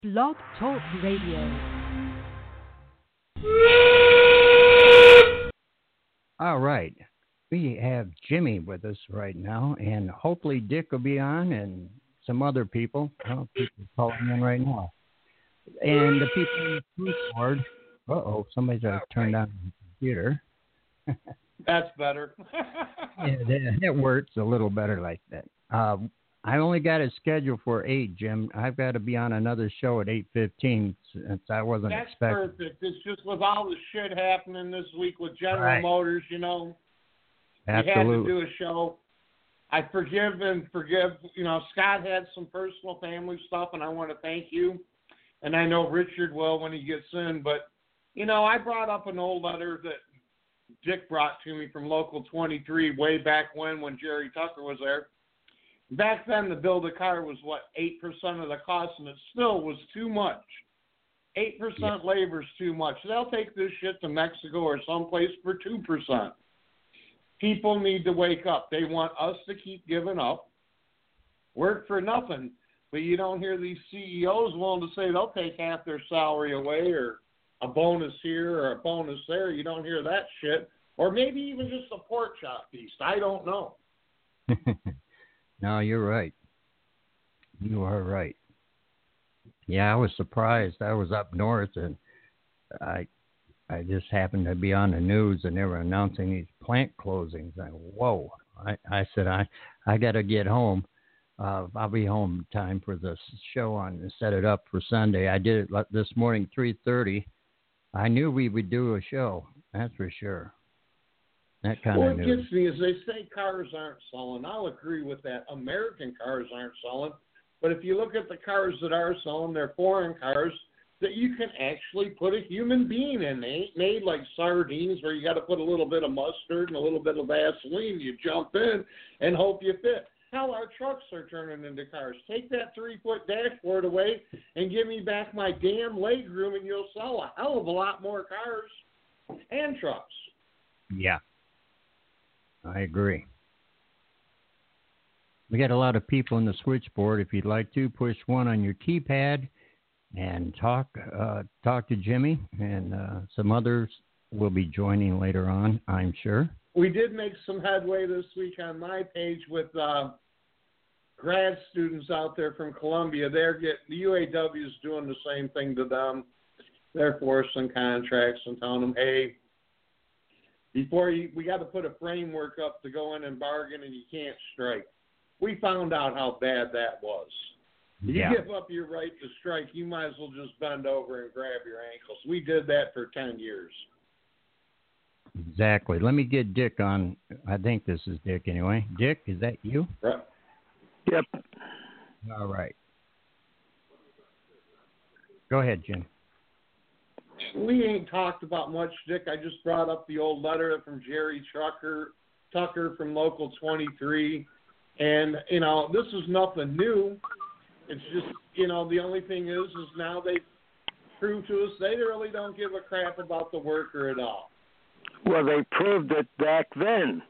Blog Talk Radio. All right. We have Jimmy with us right now, and hopefully Dick will be on and some other people. Well, people calling in right now. And the people in the switchboard. Somebody's turned on the computer. That's better. Yeah, that works a little better like that. I only got it scheduled for 8, Jim. I've got to be on another show at 8:15 since I wasn't That's expecting. That's perfect. It's just with all the shit happening this week with General Motors, you know. Absolutely. We had to do a show. I forgive. You know, Scott had some personal family stuff, and I want to thank you. And I know Richard will when he gets in. But, you know, I brought up an old letter that Dick brought to me from Local 23 way back when Jerry Tucker was there. Back then, to build a car was, 8% of the cost, and it still was too much. 8% labor is too much. They'll take this shit to Mexico or someplace for 2%. People need to wake up. They want us to keep giving up, work for nothing, but you don't hear these CEOs willing to say they'll take half their salary away or a bonus here or a bonus there. You don't hear that shit. Or maybe even just a pork chop feast. I don't know. No, you're right. You are right. Yeah, I was surprised. I was up north, and I just happened to be on the news, and they were announcing these plant closings. Whoa. I said, I got to get home. I'll be home in time for the show on and set it up for Sunday. I did it this morning, 3:30. I knew we would do a show. That's for sure. That kind of news. What gets me is they say cars aren't selling. I'll agree with that. American cars aren't selling. But if you look at the cars that are selling, they're foreign cars that you can actually put a human being in. They ain't made like sardines where you got to put a little bit of mustard and a little bit of Vaseline. You jump in and hope you fit. Hell, our trucks are turning into cars. Take that 3-foot dashboard away and give me back my damn legroom, and you'll sell a hell of a lot more cars and trucks. Yeah. I agree. We got a lot of people in the switchboard. If you'd like to, push 1 on your keypad and talk to Jimmy, and some others will be joining later on, I'm sure. We did make some headway this week on my page with grad students out there from Columbia. The UAW is doing the same thing to them. They're forcing contracts and telling them, hey, we got to put a framework up to go in and bargain, and you can't strike. We found out how bad that was. If you give up your right to strike, you might as well just bend over and grab your ankles. We did that for 10 years. Exactly. Let me get Dick on. I think this is Dick anyway. Dick, is that you? Right. Yep. All right. Go ahead, Jim. We ain't talked about much, Dick. I just brought up the old letter from Jerry Tucker from Local 23. And, you know, this is nothing new. It's just, you know, the only thing is now they prove to us they really don't give a crap about the worker at all. Well, they proved it back then.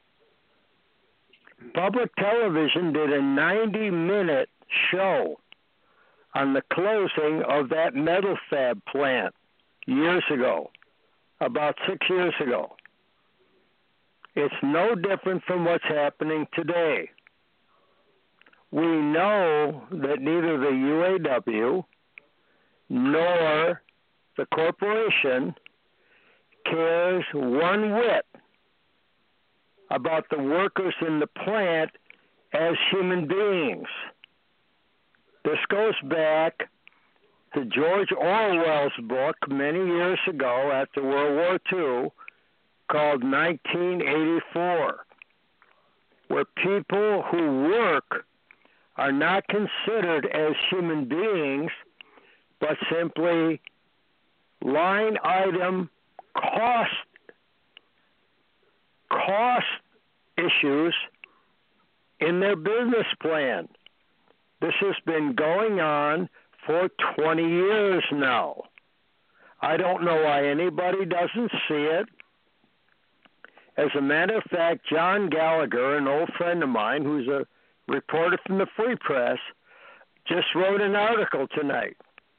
Public television did a 90-minute show on the closing of that metal fab plant years ago, about 6 years ago. It's no different from what's happening today. We know that neither the UAW nor the corporation cares one whit about the workers in the plant as human beings. This goes back to George Orwell's book many years ago after World War II called 1984, where people who work are not considered as human beings, but simply line item cost issues in their business plan. This has been going on for 20 years now. I don't know why anybody doesn't see it. As a matter of fact, John Gallagher, an old friend of mine who's a reporter from the Free Press, just wrote an article tonight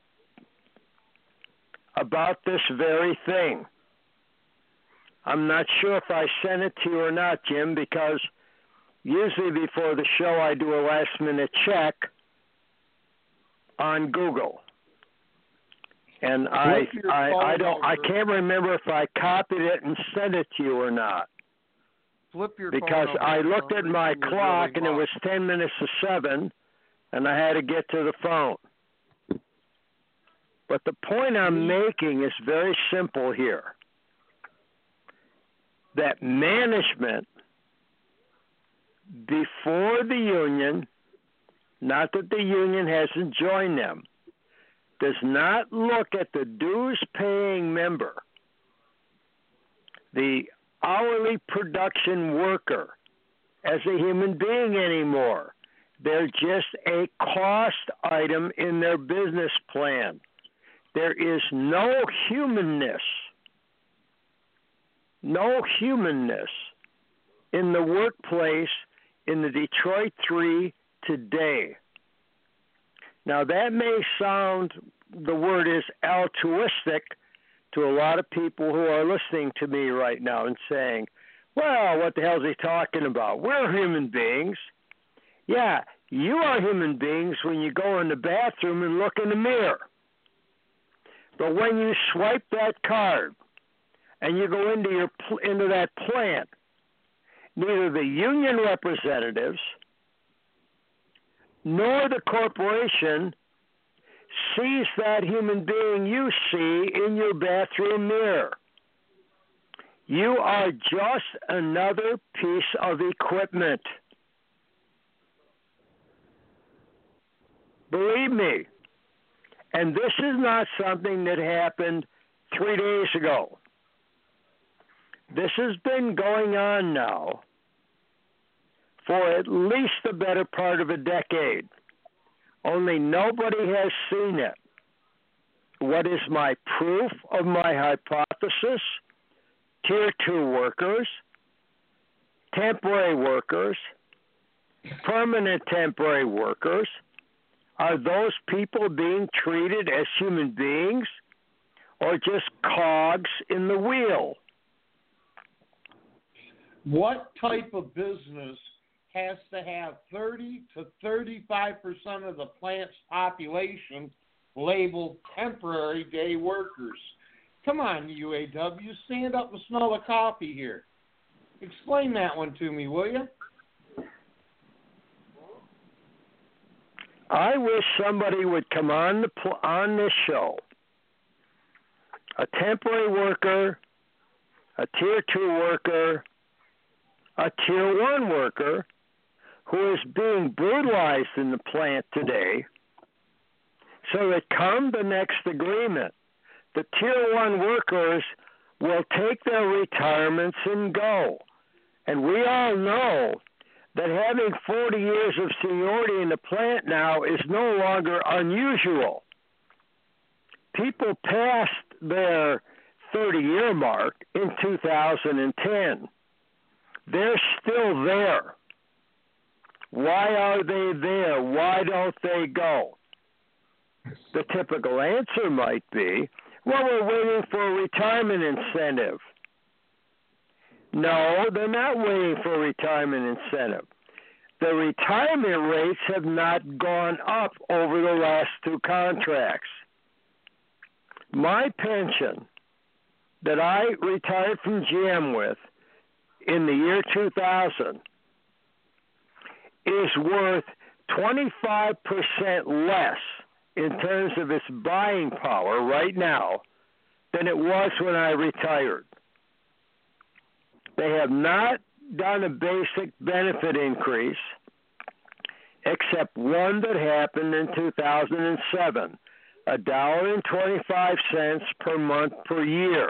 about this very thing. I'm not sure if I sent it to you or not, Jim, because usually before the show I do a last-minute check on Google. And I can't remember if I copied it and sent it to you or not. Flip your because phone I over looked at my clock and it was 10 minutes to 7, and I had to get to the phone. But the point I'm making is very simple here. That management, before the union, not that the union hasn't joined them, does not look at the dues-paying member, the hourly production worker, as a human being anymore. They're just a cost item in their business plan. There is no humanness in the workplace in the Detroit 3 today. Now, that may sound, the word is altruistic to a lot of people who are listening to me right now and saying, well, what the hell is he talking about? We're human beings. Yeah, you are human beings when you go in the bathroom and look in the mirror. But when you swipe that card and you go into that plant, neither the union representatives nor the corporation sees that human being you see in your bathroom mirror. You are just another piece of equipment. Believe me. And this is not something that happened 3 days ago. This has been going on now for at least the better part of a decade. Only nobody has seen it. What is my proof of my hypothesis? Tier 2 workers, temporary workers, permanent temporary workers, are those people being treated as human beings or just cogs in the wheel? What type of business has to have 30 to 35% of the plant's population labeled temporary day workers? Come on, UAW, stand up and smell the coffee here. Explain that one to me, will you? I wish somebody would come on this show, a temporary worker, a Tier 2 worker, a Tier 1 worker who is being brutalized in the plant today, so that come the next agreement, the Tier 1 workers will take their retirements and go. And we all know that having 40 years of seniority in the plant now is no longer unusual. People passed their 30-year mark in 2010. They're still there. Why are they there? Why don't they go? The typical answer might be, well, we're waiting for a retirement incentive. No, they're not waiting for a retirement incentive. The retirement rates have not gone up over the last 2 contracts. My pension that I retired from GM with in the year 2000 is worth 25% less in terms of its buying power right now than it was when I retired. They have not done a basic benefit increase except one that happened in 2007, $1.25 per month per year.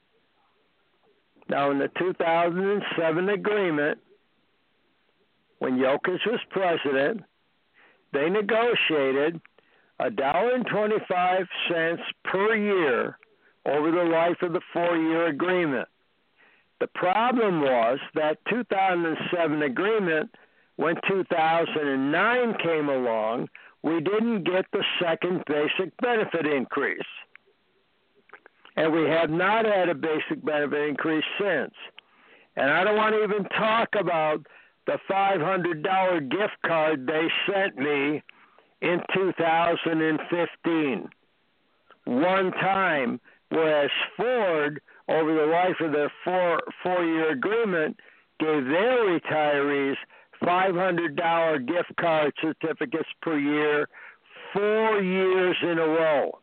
Now, in the 2007 agreement, when Yokich was president, they negotiated $1.25 per year over the life of the 4-year agreement. The problem was that 2007 agreement, when 2009 came along, we didn't get the second basic benefit increase. and we have not had a basic benefit increase since. And I don't want to even talk about the $500 gift card they sent me in 2015. One time, whereas Ford, over the life of their four-year agreement, gave their retirees $500 gift card certificates per year, 4 years in a row.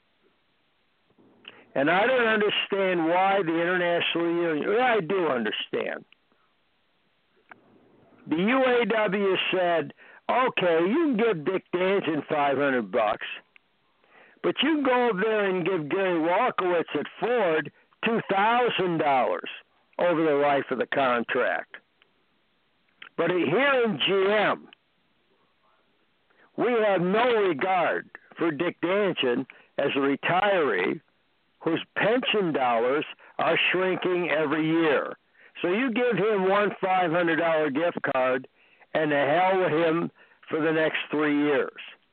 And I don't understand why the International Union, well, I do understand. The UAW said, okay, you can give Dick Danjan $500, but you can go over there and give Gary Walkowitz at Ford $2,000 over the life of the contract. But here in GM, we have no regard for Dick Danjan as a retiree whose pension dollars are shrinking every year. So you give him one $500 gift card and the hell with him for the next 3 years.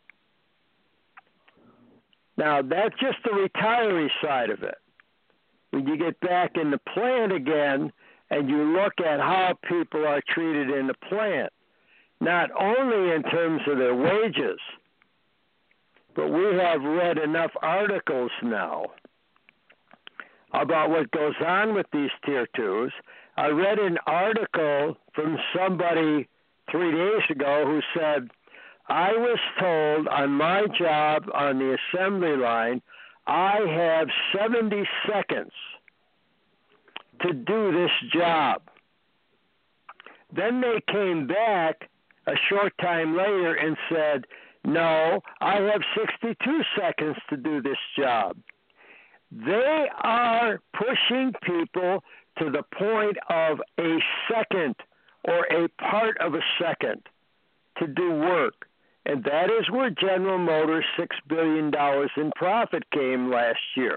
Now, that's just the retiree side of it. When you get back in the plant again and you look at how people are treated in the plant, not only in terms of their wages, but we have read enough articles now about what goes on with these Tier 2s. I read an article from somebody 3 days ago who said, I was told on my job on the assembly line, I have 70 seconds to do this job. Then they came back a short time later and said, no, I have 62 seconds to do this job. They are pushing people to the point of a second or a part of a second to do work. And that is where General Motors' $6 billion in profit came last year.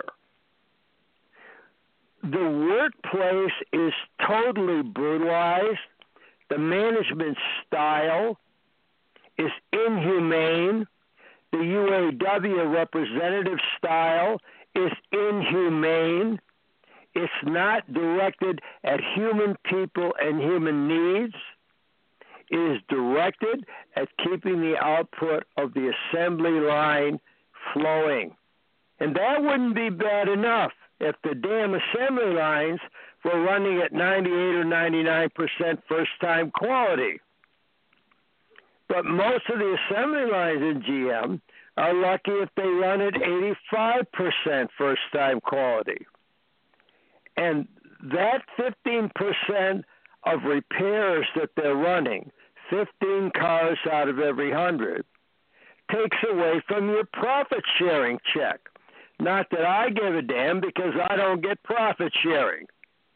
The workplace is totally brutalized. The management style is inhumane. The UAW representative style is inhumane. It's not directed at human people and human needs. It is directed at keeping the output of the assembly line flowing. And that wouldn't be bad enough if the damn assembly lines were running at 98 or 99% first-time quality. But most of the assembly lines in GM are lucky if they run at 85% first-time quality. And that 15% of repairs that they're running, 15 cars out of every 100, takes away from your profit-sharing check. Not that I give a damn, because I don't get profit sharing.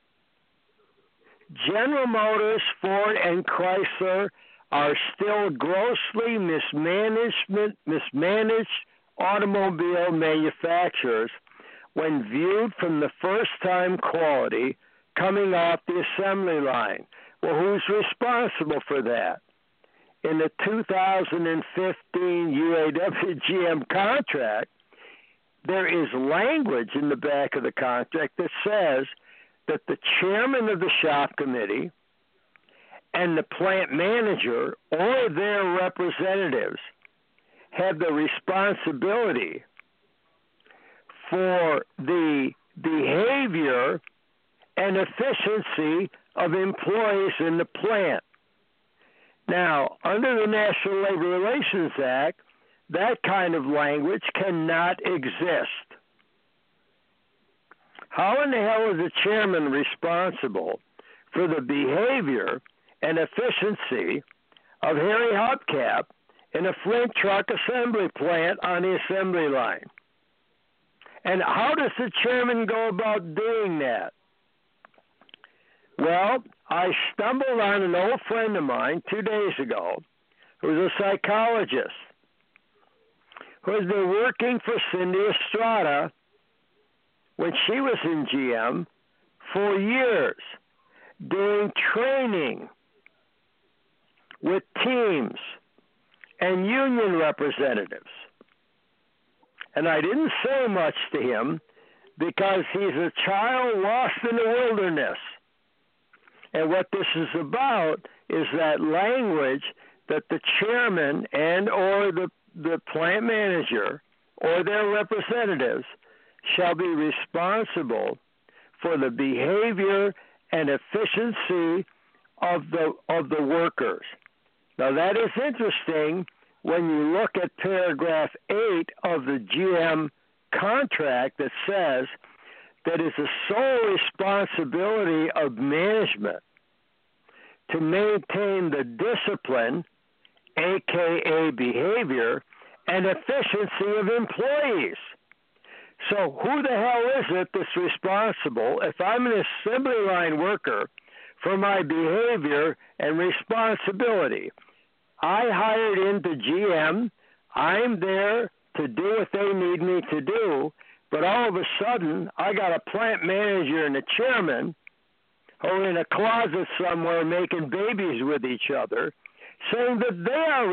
General Motors, Ford, and Chrysler are still grossly mismanaged automobile manufacturers when viewed from the first-time quality coming off the assembly line. Well, who's responsible for that? In the 2015 UAW-GM contract, there is language in the back of the contract that says that the chairman of the shop committee and the plant manager or their representatives have the responsibility for the behavior and efficiency of employees in the plant. Now, under the National Labor Relations Act, that kind of language cannot exist. How in the hell is the chairman responsible for the behavior and efficiency of Harry Hubcap in a Flint truck assembly plant on the assembly line? And how does the chairman go about doing that? Well, I stumbled on an old friend of mine 2 days ago who's a psychologist who has been working for Cindy Estrada when she was in GM for years, doing training with teams and union representatives. And I didn't say much to him because he's a child lost in the wilderness. And what this is about is that language that the chairman and or the plant manager or their representatives shall be responsible for the behavior and efficiency of the workers. Now that is interesting when you look at paragraph 8 of the GM contract that says that it's the sole responsibility of management to maintain the discipline, aka behavior, and efficiency of employees. So who the hell is it that's responsible if I'm an assembly line worker for my behavior and responsibility? I hired into GM. I'm there to do what they need me to do, but all of a sudden I got a plant manager and a chairman who are in a closet somewhere making babies with each other, saying that they are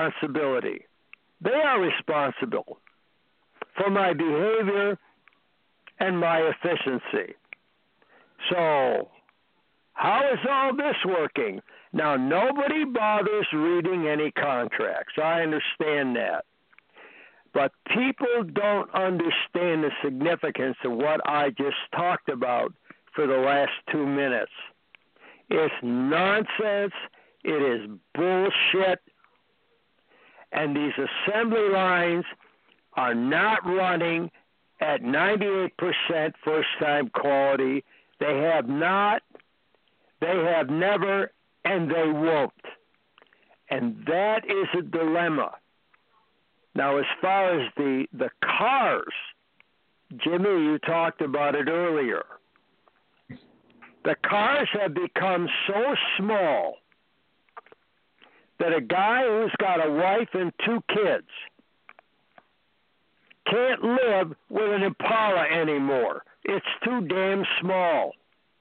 responsible for my behavior and my efficiency. So how is all this working? Now, nobody bothers reading any contracts. I understand that. But people don't understand the significance of what I just talked about for the last 2 minutes. It's nonsense. It is bullshit. And these assembly lines are not running at 98% first-time quality. They have not, they have never, and they won't. And that is a dilemma. Now, as far as the cars, Jimmy, you talked about it earlier. The cars have become so small that a guy who's got a wife and 2 kids can't live with an Impala anymore. It's too damn small.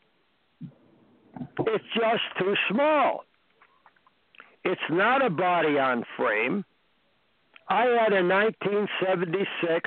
It's just too small. It's not a body on frame. I had a 1976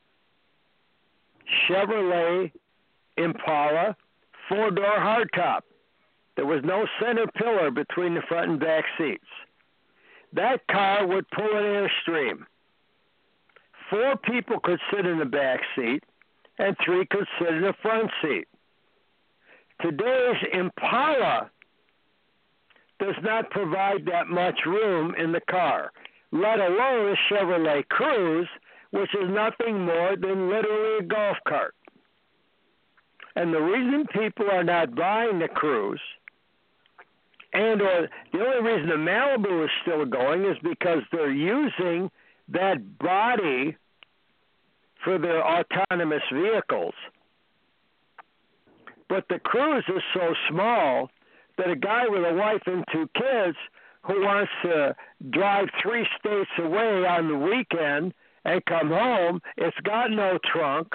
Chevrolet Impala 4-door hardtop. There was no center pillar between the front and back seats. That car would pull an Airstream. 4 people could sit in the back seat, and 3 could sit in the front seat. Today's Impala does not provide that much room in the car, let alone a Chevrolet Cruze, which is nothing more than literally a golf cart. And the reason people are not buying the Cruze, and the only reason the Malibu is still going is because they're using that body for their autonomous vehicles. But the Cruze is so small that a guy with a wife and 2 kids who wants to drive 3 states away on the weekend and come home, it's got no trunk.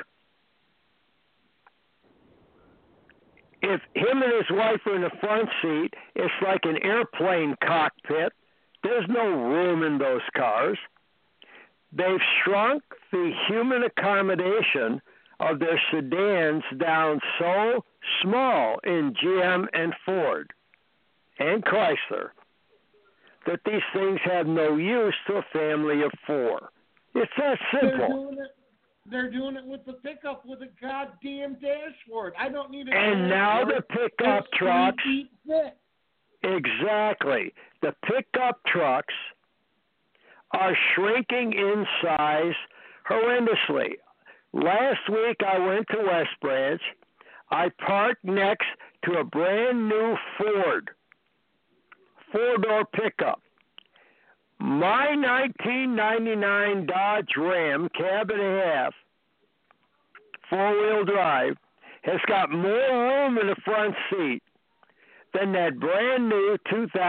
If him and his wife are in the front seat, it's like an airplane cockpit. There's no room in those cars. They've shrunk the human accommodation of their sedans down so small in GM and Ford and Chrysler that these things have no use to a family of 4. It's that simple. They're doing it with the pickup with a goddamn dashboard. I don't need a And now the pickup trucks. 3 feet thick. Exactly. The pickup trucks are shrinking in size horrendously. Last week I went to West Branch. I parked next to a brand new Ford 4-door pickup. My 1999 Dodge Ram cab and a half, 4-wheel drive, has got more room in the front seat than that brand new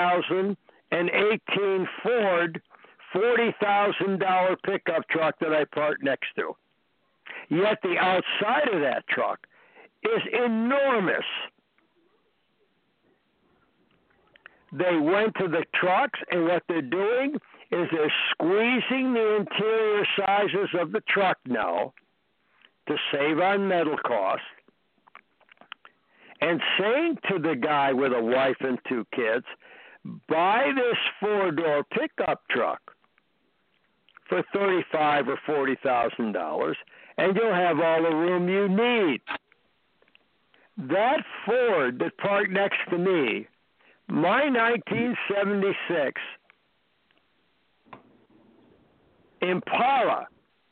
2018 Ford $40,000 pickup truck that I parked next to. Yet the outside of that truck is enormous. They went to the trucks, and what they're doing is they're squeezing the interior sizes of the truck now to save on metal costs and saying to the guy with a wife and 2 kids, buy this 4-door pickup truck for $35,000 or $40,000, and you'll have all the room you need. That Ford that parked next to me, my 1976 Impala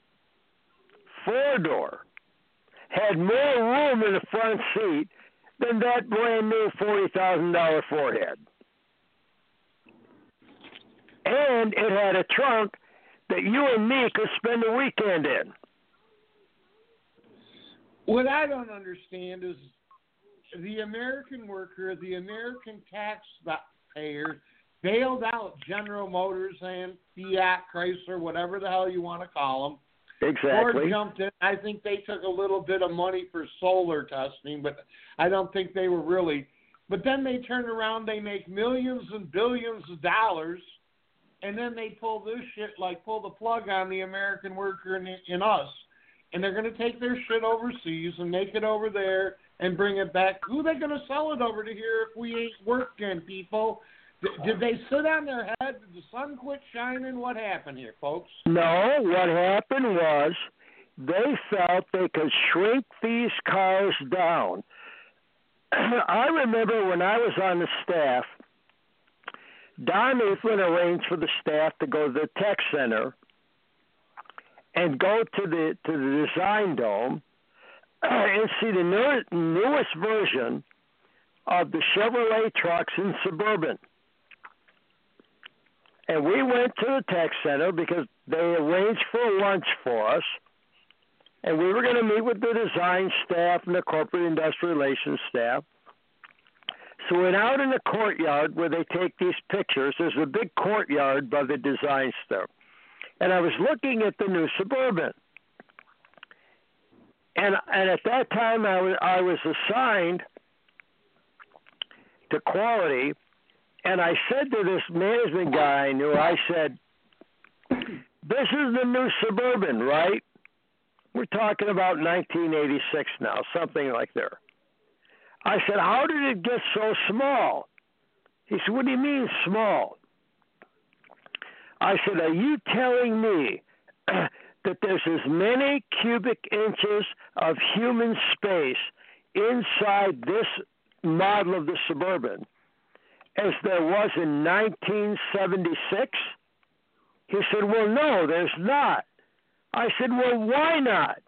4-door, had more room in the front seat than that brand new $40,000 Ford had. And it had a trunk that you and me could spend the weekend in. What I don't understand is the American worker, the American taxpayer, bailed out General Motors and Fiat, Chrysler, whatever the hell you want to call them. Exactly. Ford jumped in. I think they took a little bit of money for solar testing, but I don't think they were really. But then they turn around, they make millions and billions of dollars, and then they pull this shit, like pull the plug on the American worker in us. And they're going to take their shit overseas and make it over there and bring it back. Who are they going to sell it over to here if we ain't working, people? Did they sit on their head? Did the sun quit shining? What happened here, folks? No, what happened was they felt they could shrink these cars down. I remember when I was on the staff, Don Eathlin arranged for the staff to go to the tech center and go to the design dome and see the newest version of the Chevrolet trucks in Suburban. And we went to the tech center because they arranged for lunch for us, and we were going to meet with the design staff and the corporate industrial relations staff. So we went out in the courtyard where they take these pictures. There's a big courtyard by the design store. And I was looking at the new Suburban. And at that time, I was assigned to quality, and I said to this management guy I knew, I said, this is the new Suburban, right? We're talking about 1986 now, something like there. I said, how did it get so small? He said, what do you mean small? I said, are you telling me that there's as many cubic inches of human space inside this model of the Suburban as there was in 1976? He said, well, no, there's not. I said, well, why not?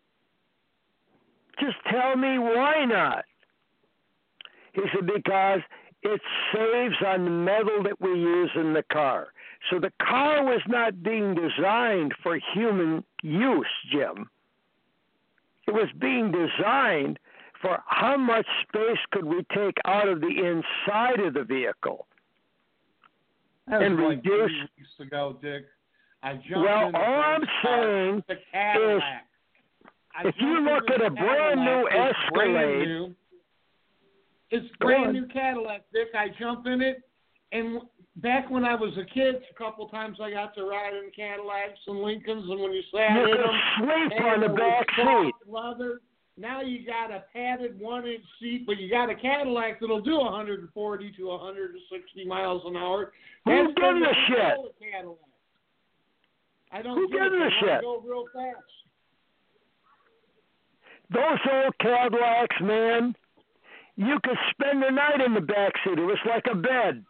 Just tell me why not. He said, because it saves on the metal that we use in the car. So the car was not being designed for human use, Jim. It was being designed for how much space could we take out of the inside of the vehicle and like reduce. 3 weeks ago, Dick. I jumped Well, in all I'm saying the Cadillac. is, if you look at a brand new Escalade, it's brand new Cadillac, Dick. I jump in it, and back when I was a kid, a couple times I got to ride in Cadillacs and Lincolns, and when you sat you in could them, sleep on the back seat. Leather. Now you got a padded 1-inch seat, but you got a Cadillac that'll do 140 to 160 miles an hour. Who gives a shit? I don't Who gives a shit? Go real fast. Those old Cadillacs, man, you could spend the night in the back seat. It was like a bed.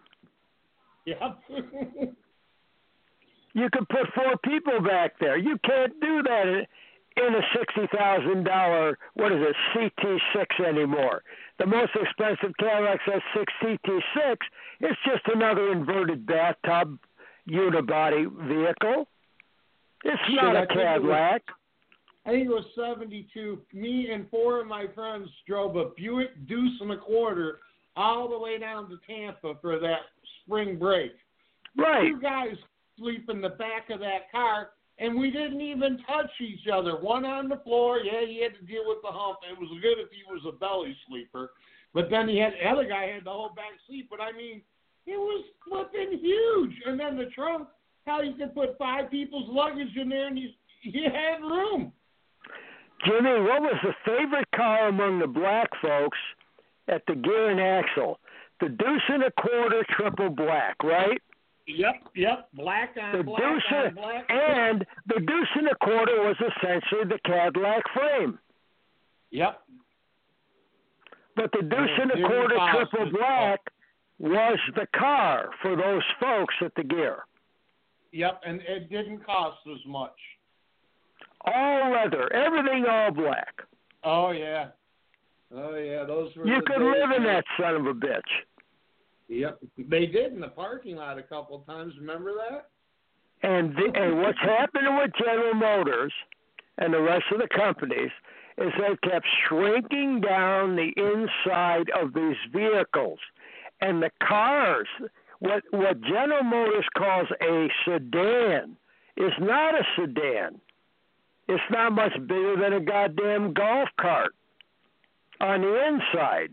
Yep. You could put 4 people back there. You can't do that in a $60,000, what is it, CT6 anymore. The most expensive Cadillac says 6 CT6. It's just another inverted bathtub unibody vehicle. It's not a Cadillac. I think it was 72. Me and 4 of my friends drove a Buick Deuce and a quarter all the way down to Tampa for that spring break. Right. 2 guys sleep in the back of that car, and we didn't even touch each other. One on the floor. Yeah, he had to deal with the hump. It was good if he was a belly sleeper. But then the other guy had the whole back seat. But, I mean, it was flipping huge. And then the trunk, how you could put 5 people's luggage in there and you had room. Jimmy, what was the favorite car among the black folks at the Gear and Axle? The Deuce and a Quarter triple black, right? Yep. Black on the black Deuce on black. And the Deuce and a Quarter was essentially the Cadillac frame. Yep. But the Deuce and a Quarter triple black was the car for those folks at the Gear. Yep, and it didn't cost as much. All leather, everything all black. Oh yeah. Those were. You could live in that son of a bitch. Yep, they did in the parking lot a couple of times. Remember that? And what's happening with General Motors and the rest of the companies is they've kept shrinking down the inside of these vehicles. And the cars, what General Motors calls a sedan, is not a sedan. It's not much bigger than a goddamn golf cart on the inside.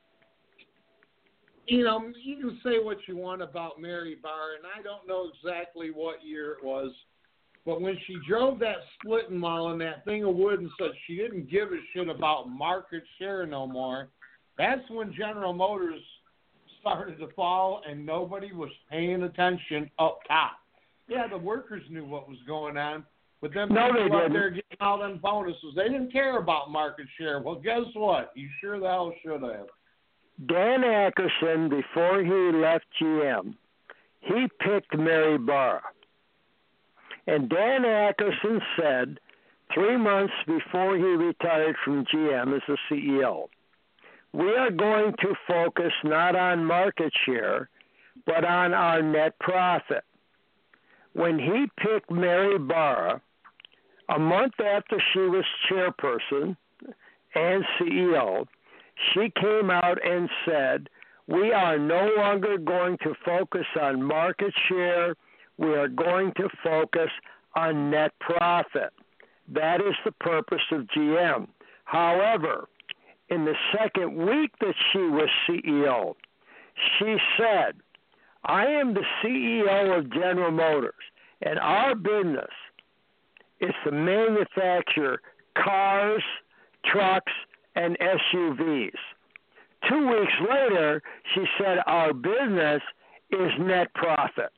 You know, you can say what you want about Mary Barr, and I don't know exactly what year it was, but when she drove that splitting model and that thing of wood and said she didn't give a shit about market share no more, that's when General Motors started to fall and nobody was paying attention up top. Yeah, the workers knew what was going on, but then people up there getting all them bonuses, they didn't care about market share. Well, guess what? You sure the hell should have. Dan Ackerson, before he left GM, he picked Mary Barra. And Dan Ackerson said 3 months before he retired from GM as the CEO, we are going to focus not on market share, but on our net profit. When he picked Mary Barra, a month after she was chairperson and CEO, she came out and said, we are no longer going to focus on market share. We are going to focus on net profit. That is the purpose of GM. However, in the second week that she was CEO, she said, I am the CEO of General Motors, and our business is to manufacture cars, trucks, and SUVs. 2 weeks later, she said, our business is net profit.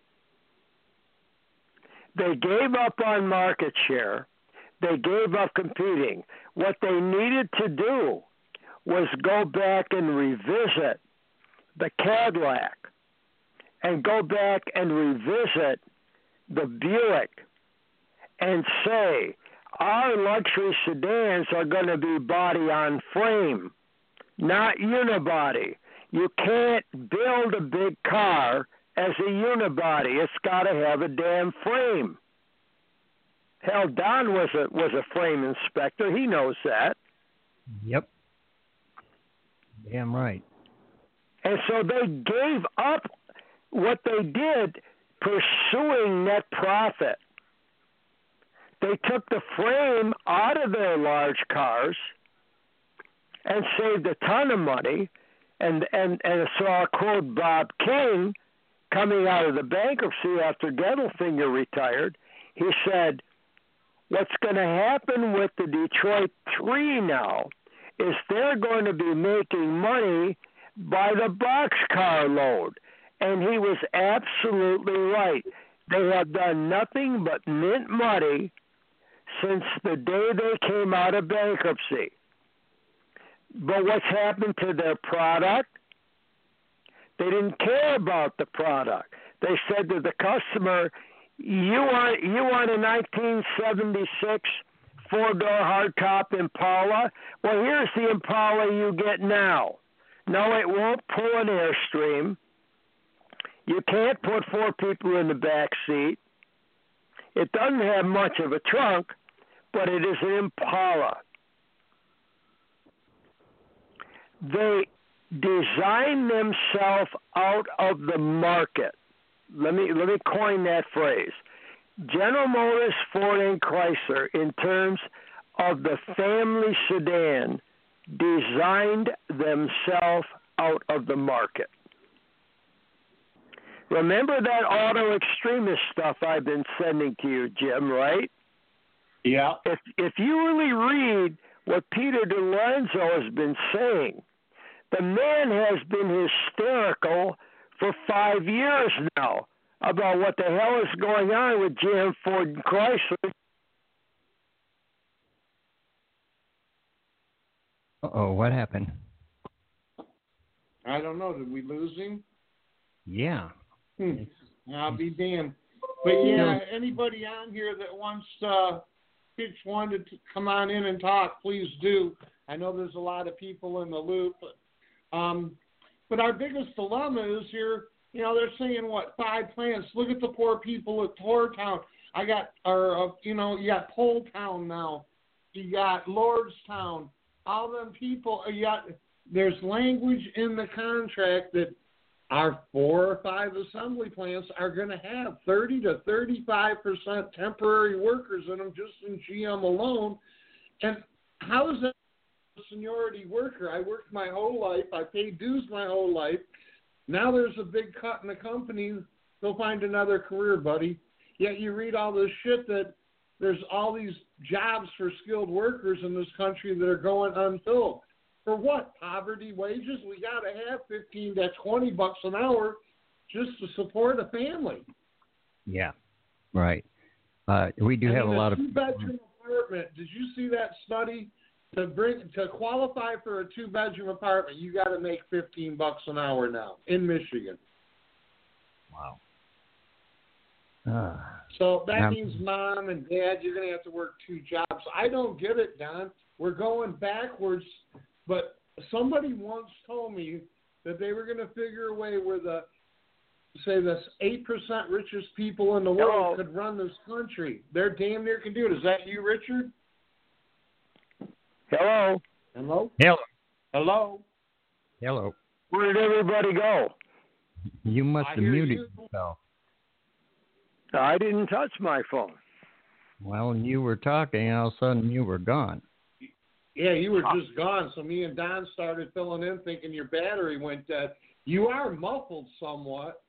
They gave up on market share. They gave up competing. What they needed to do was go back and revisit the Cadillac and go back and revisit the Buick and say, our luxury sedans are going to be body on frame, not unibody. You can't build a big car as a unibody. It's got to have a damn frame. Hell, Don was a frame inspector. He knows that. Yep. Damn right. And so they gave up what they did pursuing net profit. They took the frame out of their large cars and saved a ton of money. And so I quote Bob King coming out of the bankruptcy after Gettelfinger retired. He said, what's going to happen with the Detroit 3 now is they're going to be making money by the boxcar load. And he was absolutely right. They have done nothing but mint money since the day they came out of bankruptcy. But what's happened to their product? They didn't care about the product. They said to the customer, you want a 1976 four-door hardtop Impala? Well, here's the Impala you get now. No, it won't pull an Airstream. You can't put 4 people in the back seat. It doesn't have much of a trunk, but it is an Impala. They design themselves out of the market. Let me coin that phrase. General Motors, Ford, and Chrysler, in terms of the family sedan, designed themselves out of the market. Remember that auto extremist stuff I've been sending to you, Jim, right? Yeah. If you really read what Peter DeLorenzo has been saying, the man has been hysterical for 5 years now about what the hell is going on with GM, Ford, and Chrysler. Uh-oh, what happened? I don't know. Did we lose him? Yeah. I'll be damned. But yeah, anybody on here that wants wanted to come on in and talk, please do. I know there's a lot of people in the loop. But our biggest dilemma is here, they're saying, 5 plants. Look at the poor people at Tortown. You got Poletown now. You got Lordstown. All them people, there's language in the contract that our 4 or 5 assembly plants are going to have 30 to 35% temporary workers in them just in GM alone. And how is that a seniority worker? I worked my whole life. I paid dues my whole life. Now there's a big cut in the company. Go find another career, buddy. Yet you read all this shit that there's all these jobs for skilled workers in this country that are going unfilled. For what? Poverty wages? We got to have $15 to $20 an hour just to support a family. Yeah, right. We do have a lot of 2-bedroom apartment. Did you see that study? To qualify for a 2-bedroom apartment, you got to make $15 an hour now in Michigan. Wow. So that means mom and dad, you're going to have to work 2 jobs. I don't get it, Don. We're going backwards. But somebody once told me that they were going to figure a way where the 8% richest people in the world could run this country. They're damn near can do it. Is that you, Richard? Hello? Hello? Hello. Hello? Hello. Where did everybody go? You must have muted yourself. I didn't touch my phone. Well, you were talking, and all of a sudden you were gone. Yeah, you were just gone, so me and Don started filling in thinking your battery went dead. You are muffled somewhat.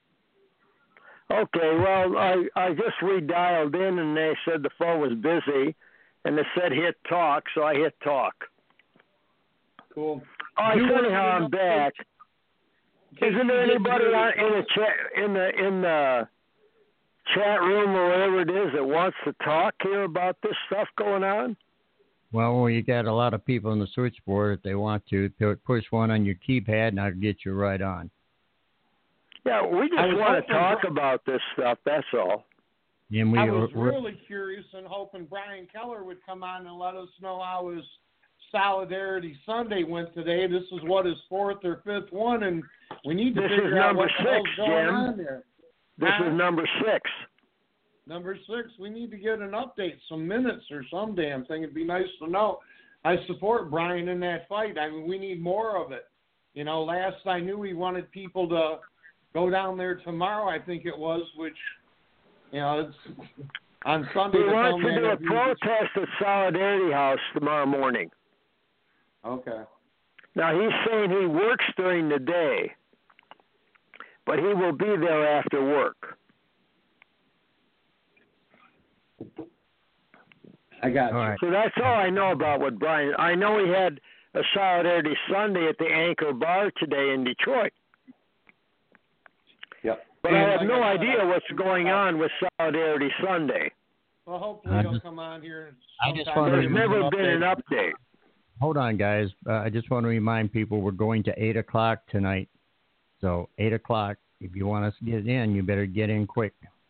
Okay, well, I just redialed in, and they said the phone was busy, and it said hit talk, so I hit talk. Cool. All right, so anyhow, I'm back. Isn't there anybody in the chat room or whatever it is that wants to talk here about this stuff going on? Well, you got a lot of people on the switchboard. If they want to, push one on your keypad, and I'll get you right on. Yeah, we just want to talk about this stuff, that's all. And I was really curious and hoping Brian Keller would come on and let us know how his Solidarity Sunday went today. This is his 4th or 5th one, and we need to figure out what the hell's going on there. This is number 6. Number 6, we need to get an update, some minutes or some damn thing. It'd be nice to know. I support Brian in that fight. I mean, we need more of it. Last I knew, we wanted people to go down there tomorrow, I think it was, which, it's on Sunday. We want to do a protest at Solidarity House tomorrow morning. Okay. Now, he's saying he works during the day, but he will be there after work. I got you. Right. So that's all I know about what Brian. I know he had a Solidarity Sunday at the Anchor Bar today in Detroit. Yep. But I have no idea what's going on with Solidarity Sunday. Well, hopefully he'll come on here. There's never been an update. Hold on, guys. I just want to remind people we're going to 8 o'clock tonight. So 8 o'clock, if you want us to get in, you better get in quick.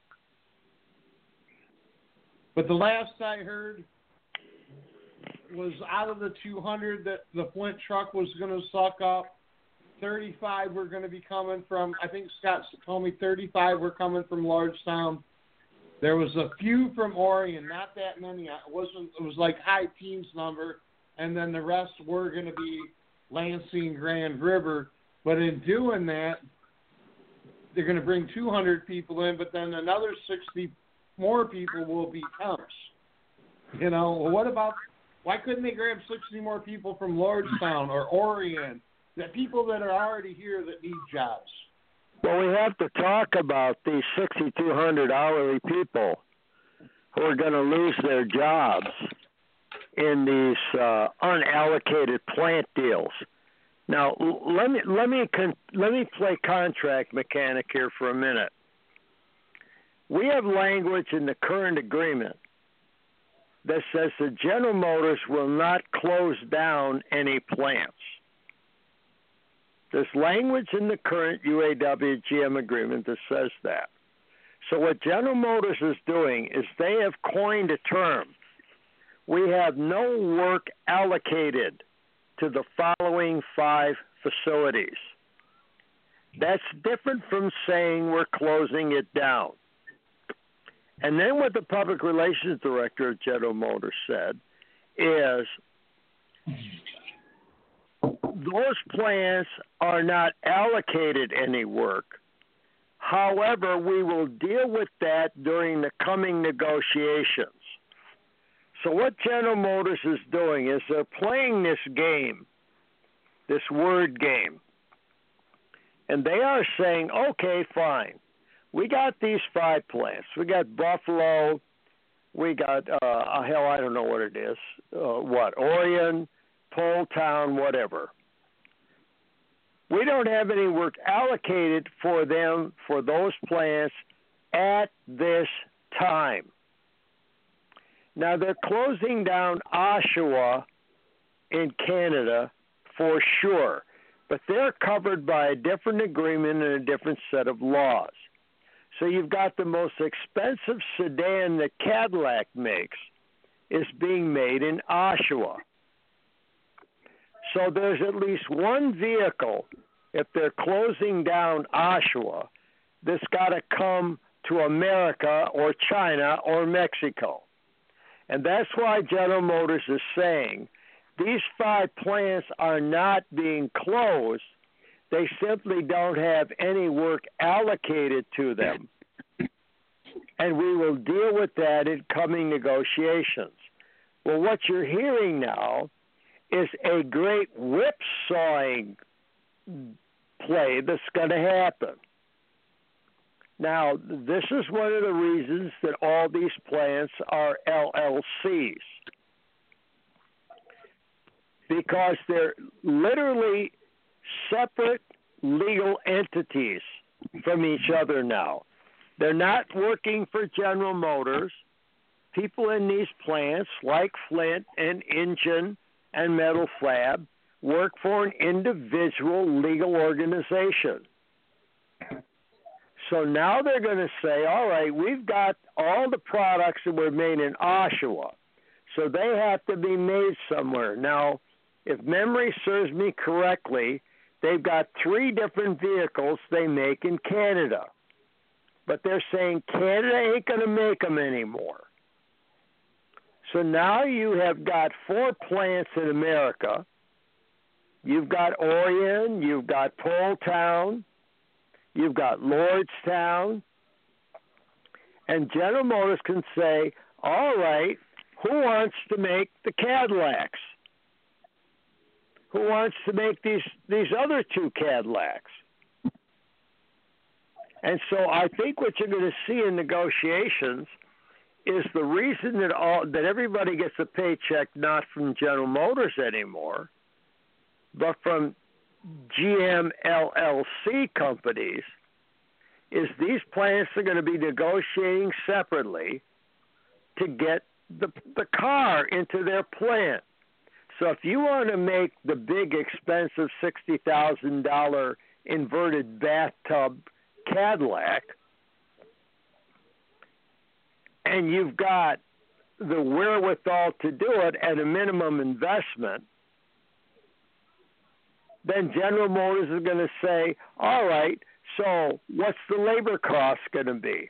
But the last I heard was out of the 200 that the Flint truck was going to suck up, 35 were going to be coming from, I think Scott told me 35 were coming from Lordstown. There was a few from Orion, not that many. It was like high teens number, and then the rest were going to be Lansing, Grand River. But in doing that, they're going to bring 200 people in, but then another 60 more people will be temps. Why couldn't they grab 60 more people from Lordstown or Orion, the people that are already here that need jobs? Well, we have to talk about these 6,200 hourly people. who are going to lose their jobs in these unallocated plant deals. Now, let me play contract mechanic here for a minute. We have language in the current agreement that says that General Motors will not close down any plants. There's language in the current UAW-GM agreement that says that. So what General Motors is doing is they have coined a term. We have no work allocated to the following 5 facilities. That's different from saying we're closing it down. And then what the public relations director of General Motors said is those plants are not allocated any work. However, we will deal with that during the coming negotiations. So what General Motors is doing is they're playing this game, this word game. And they are saying, okay, fine. We got these 5 plants. We got Buffalo. We got, I don't know what it is. Orion, Poletown, whatever. We don't have any work allocated for them, for those plants at this time. Now, they're closing down Oshawa in Canada for sure, but they're covered by a different agreement and a different set of laws. So you've got the most expensive sedan that Cadillac makes is being made in Oshawa. So there's at least one vehicle, if they're closing down Oshawa, that's got to come to America or China or Mexico. And that's why General Motors is saying these 5 plants are not being closed. They simply don't have any work allocated to them. And we will deal with that in coming negotiations. Well, what you're hearing now is a great whipsawing play that's going to happen. Now, this is one of the reasons that all these plants are LLCs, because they're literally separate legal entities from each other now. They're not working for General Motors. People in these plants, like Flint and Engine and Metal Fab, work for an individual legal organization. So now they're going to say, all right, we've got all the products that were made in Oshawa, so they have to be made somewhere. Now, if memory serves me correctly, they've got 3 different vehicles they make in Canada. But they're saying Canada ain't going to make them anymore. So now you have got 4 plants in America. You've got Orion, you've got Poletown, you've got Lordstown, and General Motors can say, all right, who wants to make the Cadillacs? Who wants to make these other 2 Cadillacs? And so I think what you're going to see in negotiations is the reason that everybody gets a paycheck not from General Motors anymore, but from GM LLC companies, is these plants are going to be negotiating separately to get the car into their plant. So if you want to make the big, expensive $60,000 inverted bathtub Cadillac, and you've got the wherewithal to do it at a minimum investment, then General Motors is going to say, all right, so what's the labor cost going to be?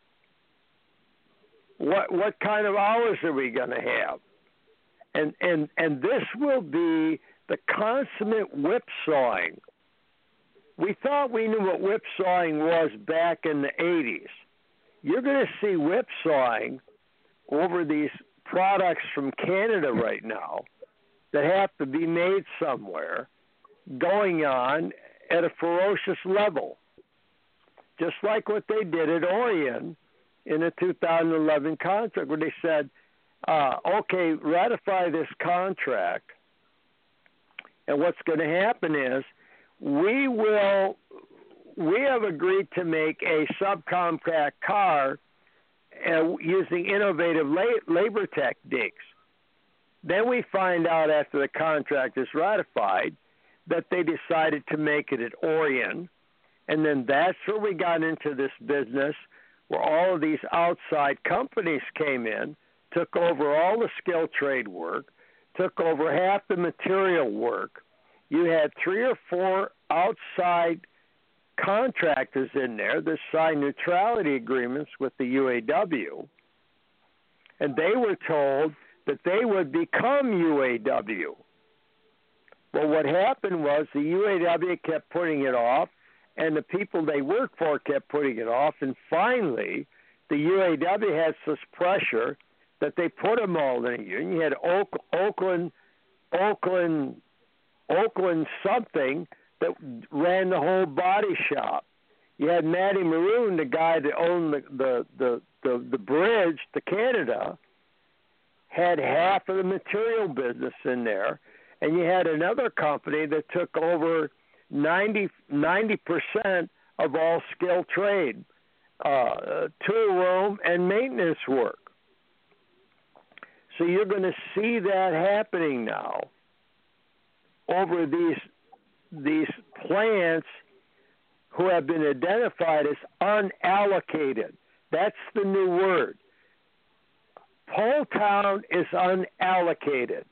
What kind of hours are we going to have? And this will be the consummate whipsawing. We thought we knew what whipsawing was back in the 80s. You're going to see whipsawing over these products from Canada right now that have to be made somewhere going on at a ferocious level. Just like what they did at Orion in the 2011 contract where they said, okay, ratify this contract. And what's going to happen is we have agreed to make a subcompact car using innovative labor techniques. Then we find out after the contract is ratified that they decided to make it at Orion. And then that's where we got into this business where all of these outside companies came in, took over all the skilled trade work, took over half the material work. You had 3 or 4 outside contractors in there that signed neutrality agreements with the UAW, and they were told that they would become UAW. Well, what happened was the UAW kept putting it off, and the people they worked for kept putting it off, and finally the UAW had such pressure that they put them all in a union. You had Oakland something that ran the whole body shop. You had Matty Maroon, the guy that owned the bridge to Canada, had half of the material business in there, and you had another company that took over 90% of all skilled trade, tool room and maintenance work. So you're going to see that happening now over these plants who have been identified as unallocated. That's the new word. Poletown is unallocated.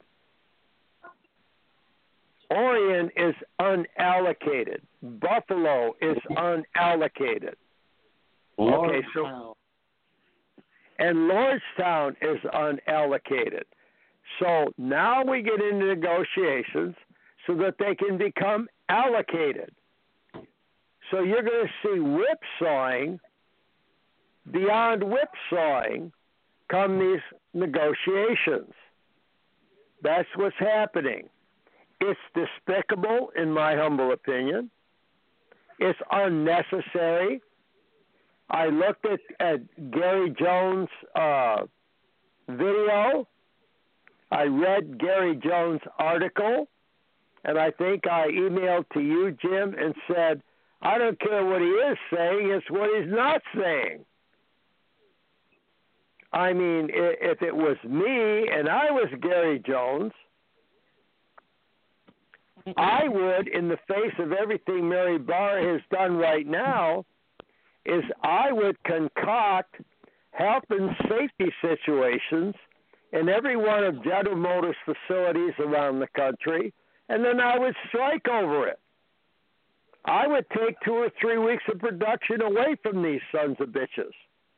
Orion is unallocated. Buffalo is unallocated. Okay, so and Lordstown is unallocated. So now we get into negotiations so that they can become allocated. So you're going to see whipsawing beyond whipsawing come these negotiations. That's what's happening. It's despicable, in my humble opinion. It's unnecessary. I looked at Gary Jones' video. I read Gary Jones' article, and I think I emailed to you, Jim, and said, I don't care what he is saying, it's what he's not saying. I mean, if it was me and I was Gary Jones, I would, in the face of everything Mary Barr has done right now, is I would concoct health and safety situations in every one of General Motors facilities around the country, and then I would strike over it. I would take 2 or 3 weeks of production away from these sons of bitches,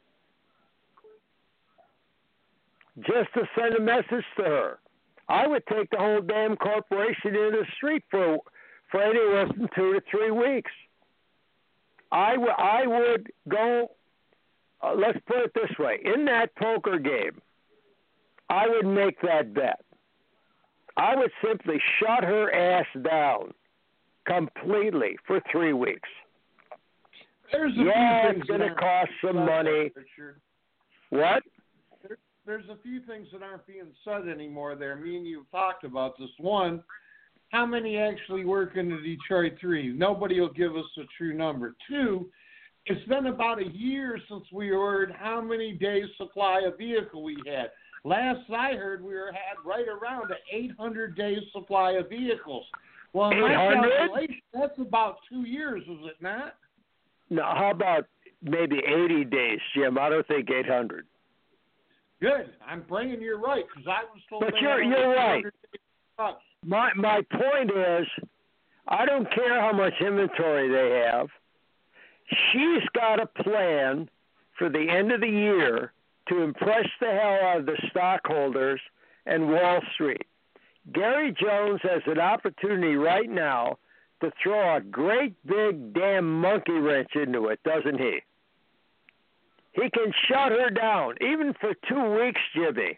just to send a message to her. I would take the whole damn corporation into the street for anywhere from 2 to 3 weeks. I would go, let's put it this way, in that poker game, I would make that bet. I would simply shut her ass down completely for 3 weeks. It's going to cost some money. What? There's a few things that aren't being said anymore there. Me and you have talked about this. One, how many actually work in the Detroit 3? Nobody will give us a true number. 2, it's been about a year since we heard how many days supply of vehicle we had. Last I heard, we had right around an 800 days supply of vehicles. Well, in my calculation, that's about 2 years, is it not? No, how about maybe 80 days, Jim? I don't think 800. Good. I'm bringing you right, because I was told. But you're right. My point is, I don't care how much inventory they have. She's got a plan for the end of the year to impress the hell out of the stockholders and Wall Street. Gary Jones has an opportunity right now to throw a great big damn monkey wrench into it, doesn't he? He can shut her down, even for 2 weeks, Jimmy.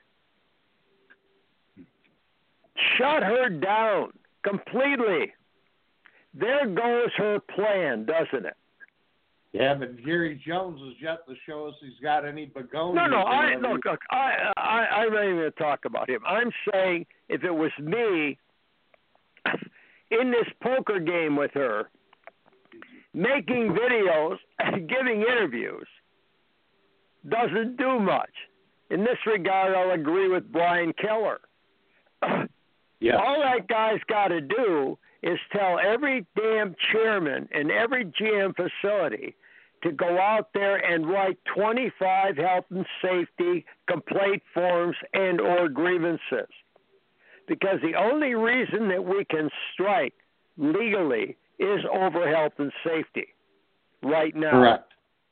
Shut her down completely. There goes her plan, doesn't it? Yeah, but Jerry Jones is yet to show us he's got any begonias. No. I'm not even going to talk about him. I'm saying if it was me in this poker game with her, making videos and giving interviews doesn't do much. In this regard, I'll agree with Brian Keller. Yeah. All that guy's got to do is tell every damn chairman in every GM facility to go out there and write 25 health and safety complaint forms and or grievances. Because the only reason that we can strike legally is over health and safety right now. Correct.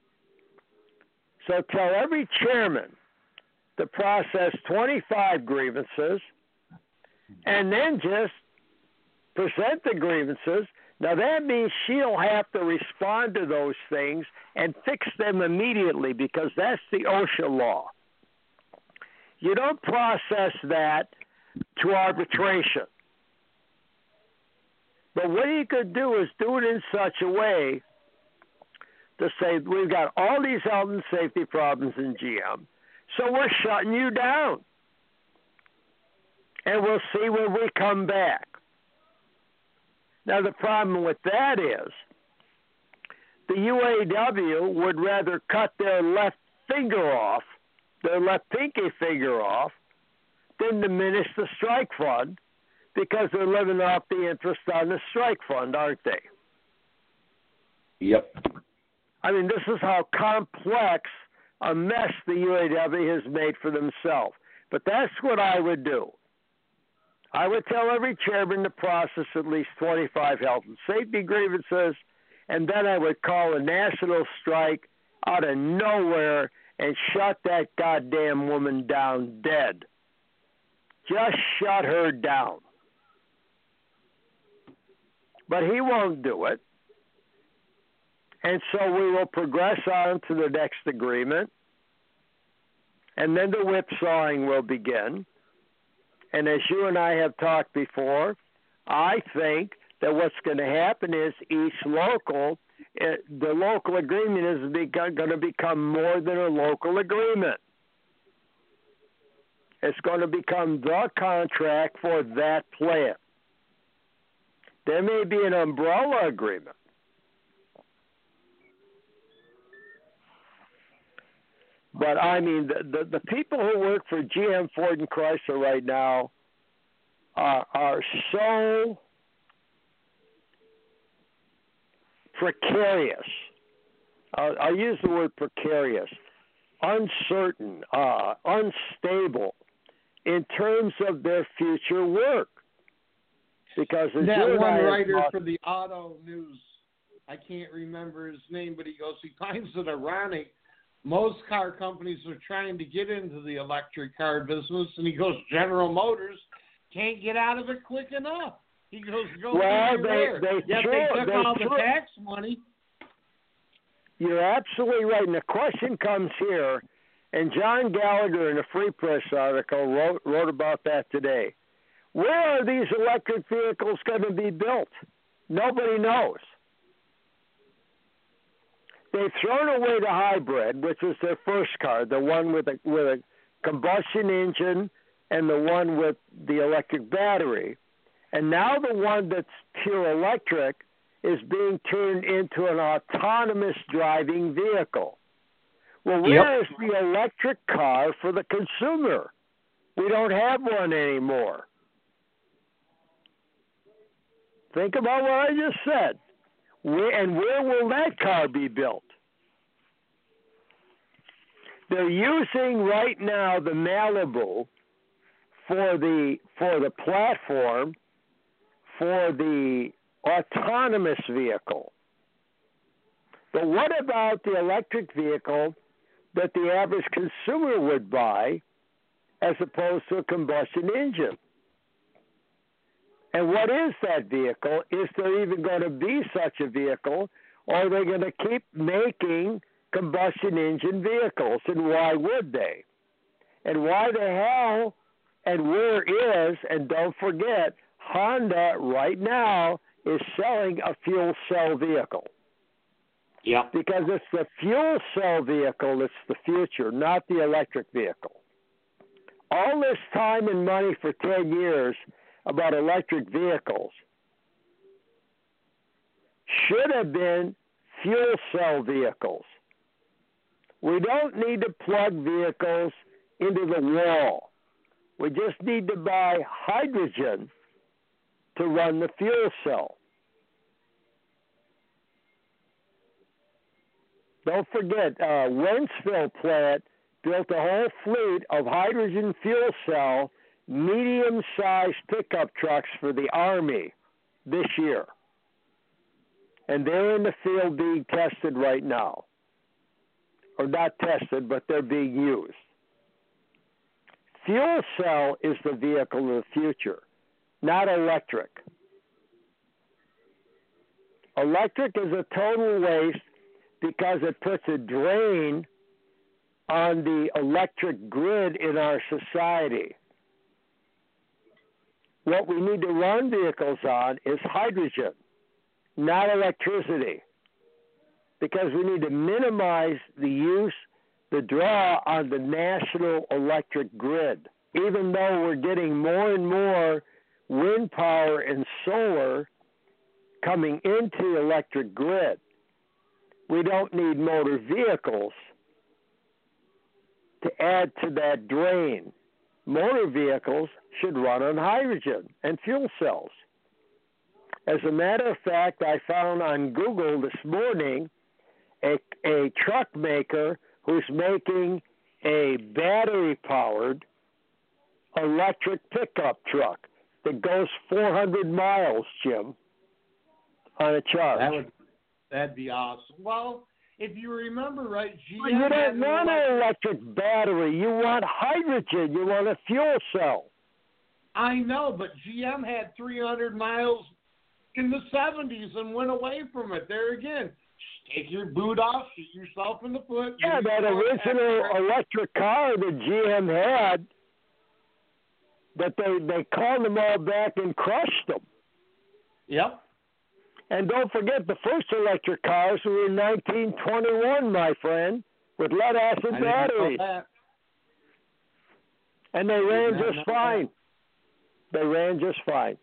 So tell every chairman to process 25 grievances and then just present the grievances. Now, that means she'll have to respond to those things and fix them immediately because that's the OSHA law. You don't process that to arbitration. But what you could do is do it in such a way to say, we've got all these health and safety problems in GM, so we're shutting you down. And we'll see when we come back. Now, the problem with that is the UAW would rather cut their left finger off, their left pinky finger off, than diminish the strike fund because they're living off the interest on the strike fund, aren't they? Yep. I mean, this is how complex a mess the UAW has made for themselves. But that's what I would do. I would tell every chairman to process at least 25 health and safety grievances, and then I would call a national strike out of nowhere and shut that goddamn woman down dead. Just shut her down. But he won't do it. And so we will progress on to the next agreement, and then the whipsawing will begin. And as you and I have talked before, I think that what's going to happen is each local, the local agreement is going to become more than a local agreement. It's going to become the contract for that plant. There may be an umbrella agreement. But, I mean, the people who work for GM, Ford, and Chrysler right now are so precarious. I'll use the word precarious, uncertain, unstable in terms of their future work. Because that one writer for the Auto News, I can't remember his name, but he finds it ironic. Most car companies are trying to get into the electric car business, and he goes, General Motors can't get out of it quick enough. He goes, they took all the tax money. You're absolutely right. And the question comes here, and John Gallagher in the Free Press article wrote about that today. Where are these electric vehicles going to be built? Nobody knows. They've thrown away the hybrid, which was their first car, the one with a combustion engine and the one with the electric battery. And now the one that's pure electric is being turned into an autonomous driving vehicle. Well, where is the electric car for the consumer? We don't have one anymore. Think about what I just said. Where will that car be built? They're using right now the Malibu for the platform for the autonomous vehicle. But what about the electric vehicle that the average consumer would buy as opposed to a combustion engine? And what is that vehicle? Is there even going to be such a vehicle, or are they going to keep making combustion engine vehicles, and why would they? And why the hell and where is, and don't forget, Honda right now is selling a fuel cell vehicle. Yep. Because it's the fuel cell vehicle that's the future, not the electric vehicle. All this time and money for 10 years about electric vehicles should have been fuel cell vehicles. We don't need to plug vehicles into the wall. We just need to buy hydrogen to run the fuel cell. Don't forget, Wentzville plant built a whole fleet of hydrogen fuel cell medium-sized pickup trucks for the Army this year. And they're in the field being tested right now. Or not tested, but they're being used. Fuel cell is the vehicle of the future, not electric. Electric is a total waste because it puts a drain on the electric grid in our society. What we need to run vehicles on is hydrogen, not electricity, because we need to minimize the use, the draw on the national electric grid. Even though we're getting more and more wind power and solar coming into the electric grid, we don't need motor vehicles to add to that drain. Motor vehicles should run on hydrogen and fuel cells. As a matter of fact, I found on Google this morning a truck maker who's making a battery-powered electric pickup truck that goes 400 miles, Jim, on a charge. That'd be awesome. Well, if you remember right, GM... You don't want an electric battery. You want hydrogen. You want a fuel cell. I know, but GM had 300 miles in the 70s and went away from it. There again, just take your boot off, shoot yourself in the foot. Yeah, that original electric car that GM had, that they called them all back and crushed them. Yep. And don't forget, the first electric cars were in 1921, my friend, with lead-acid batteries. And they ran just fine. They ran just fine.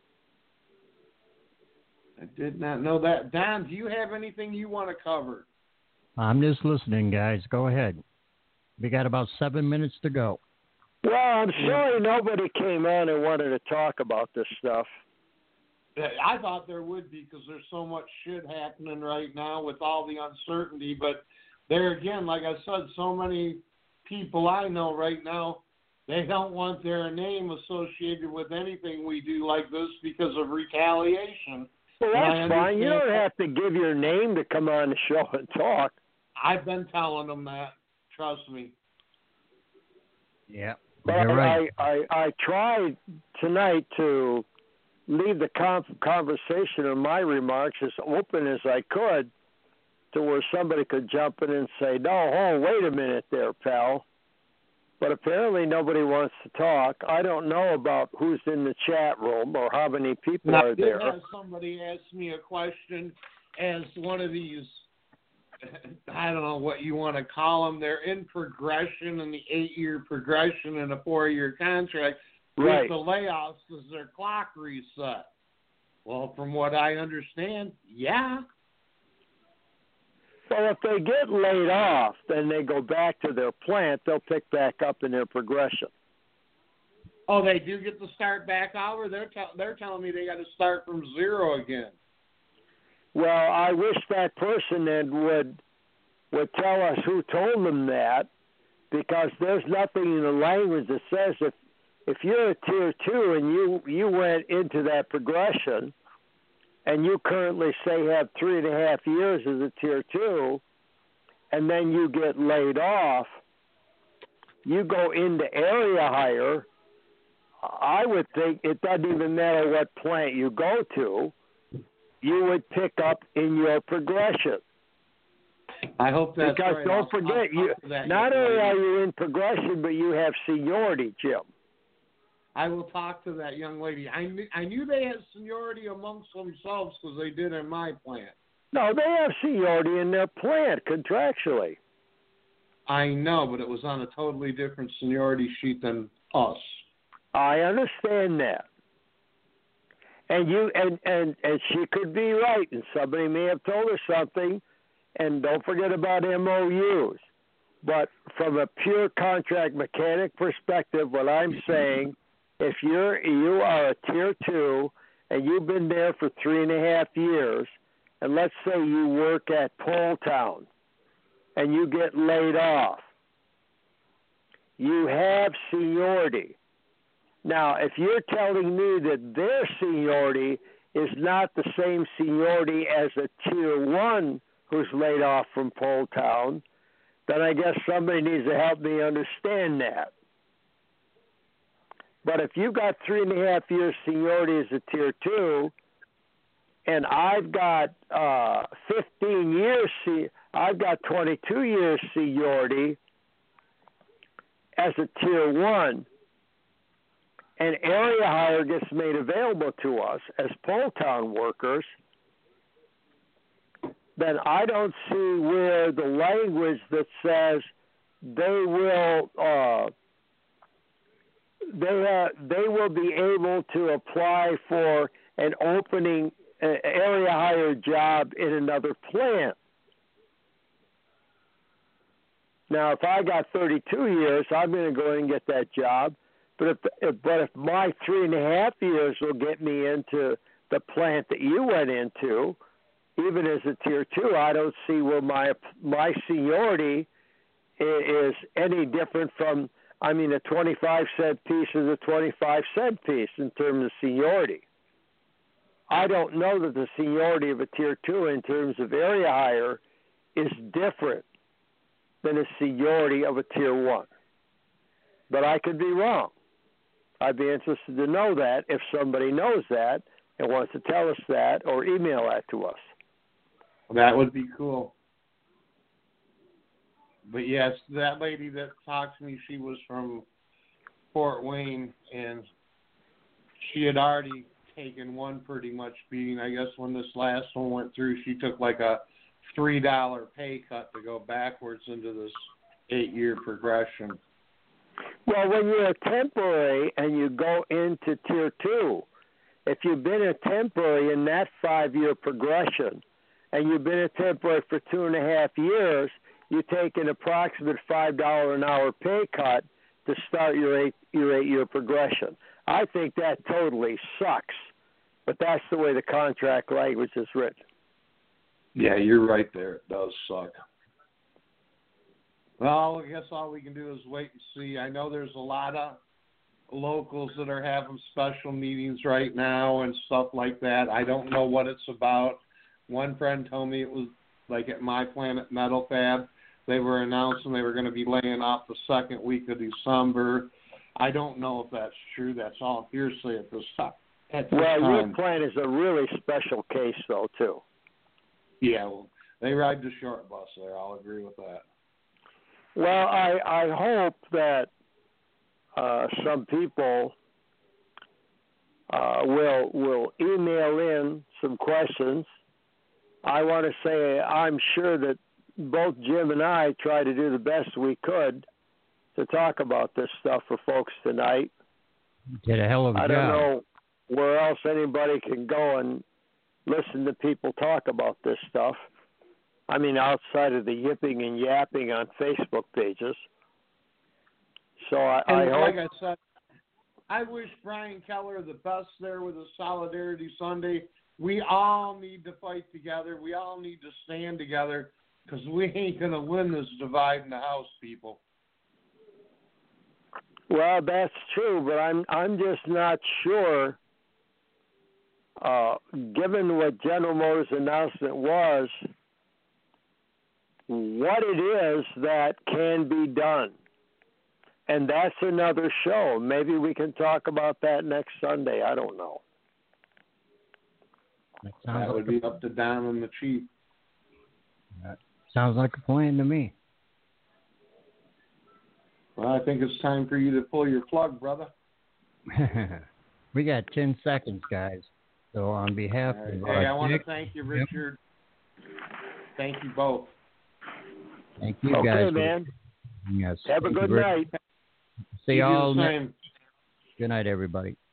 I did not know that. Don, do you have anything you want to cover? I'm just listening, guys. Go ahead. We got about 7 minutes to go. Well, I'm sorry nobody came on and wanted to talk about this stuff. I thought there would be because there's so much shit happening right now with all the uncertainty. But there again, like I said, so many people I know right now, they don't want their name associated with anything we do like this because of retaliation. Well, that's fine. You don't have to give your name to come on the show and talk. I've been telling them that. Trust me. Yeah, but you're right. I tried tonight to leave the conversation and my remarks as open as I could to where somebody could jump in and say, no, wait a minute there, pal. But apparently nobody wants to talk. I don't know about who's in the chat room or how many people are there. Have somebody asked me a question as one of these, I don't know what you want to call them. They're in progression, in the 8-year progression in a 4-year contract. Right. With the layoffs, does their clock reset? Well, from what I understand, yeah. Well, if they get laid off, then they go back to their plant. They'll pick back up in their progression. Oh, they do get to start back over? They're telling me they got to start from zero again. Well, I wish that person then would tell us who told them that, because there's nothing in the language that says if you're a tier 2 and you went into that progression and you currently say have 3.5 years as a tier 2 and then you get laid off, you go into area hire, I would think it doesn't even matter what plant you go to, you would pick up in your progression. I hope that's because right. Don't forget, not only are you in progression, but you have seniority, Jim. I will talk to that young lady. I knew they had seniority amongst themselves because they did in my plant. No, they have seniority in their plant contractually. I know, but it was on a totally different seniority sheet than us. I understand that. And she could be right, and somebody may have told her something. And don't forget about MOUs. But from a pure contract mechanic perspective, what I'm saying, if you are a tier 2 and you've been there for 3.5 years, and let's say you work at Poletown and you get laid off, you have seniority. Now, if you're telling me that their seniority is not the same seniority as a tier 1 who's laid off from Poletown, then I guess somebody needs to help me understand that. But if you've got 3.5 years seniority as a tier 2, and I've got 15 years, I've got 22 years seniority as a tier 1, and area hire gets made available to us as Poletown workers, then I don't see where the language that says they will be able to apply for an opening area hire job in another plant. Now, if I got 32 years, I'm going to go in and get that job. But if my 3.5 years will get me into the plant that you went into, even as a tier 2, I don't see where my seniority is any different from, a 25-cent piece is a 25-cent piece in terms of seniority. I don't know that the seniority of a tier 2 in terms of area hire is different than the seniority of a tier 1. But I could be wrong. I'd be interested to know that if somebody knows that and wants to tell us that or email that to us. That would be cool. But yes, that lady that talked to me, she was from Fort Wayne, and she had already taken one pretty much beating. I guess when this last one went through, she took like a $3 pay cut to go backwards into this 8-year progression. Well, when you're a temporary and you go into tier 2, if you've been a temporary in that 5-year progression and you've been a temporary for 2.5 years, you take an approximate $5 an hour pay cut to start your 8-year progression. I think that totally sucks, but that's the way the contract language is written. Yeah, you're right there. It does suck. Well, I guess all we can do is wait and see. I know there's a lot of locals that are having special meetings right now and stuff like that. I don't know what it's about. One friend told me it was like at My Planet Metal Fab. They were announcing they were going to be laying off the second week of December. I don't know if that's true. That's all hearsay at this time. Your plant is a really special case, though, too. Yeah, well, they ride the short bus there. I'll agree with that. Well, I hope that some people will email in some questions. I want to say I'm sure that both Jim and I tried to do the best we could to talk about this stuff for folks tonight. Did a hell of a job. I don't know where else anybody can go and listen to people talk about this stuff. Outside of the yipping and yapping on Facebook pages. So I hope... Like I said, I wish Brian Keller the best there with his Solidarity Sunday. We all need to fight together. We all need to stand together because we ain't going to win this divide in the house, people. Well, that's true, but I'm just not sure, given what General Motors' announcement was, what it is that can be done. And that's another show. Maybe we can talk about that next Sunday. I don't know. That would be up to Don and the Chief. That sounds like a plan to me. Well, I think it's time for you to pull your plug, brother. We got 10 seconds, guys. So on behalf of I want to thank you, Richard. Thank you both. Thank you, Okay, guys. man. Yes. Have a Thank you good very- night. See You do y'all the next. same. Good night, everybody.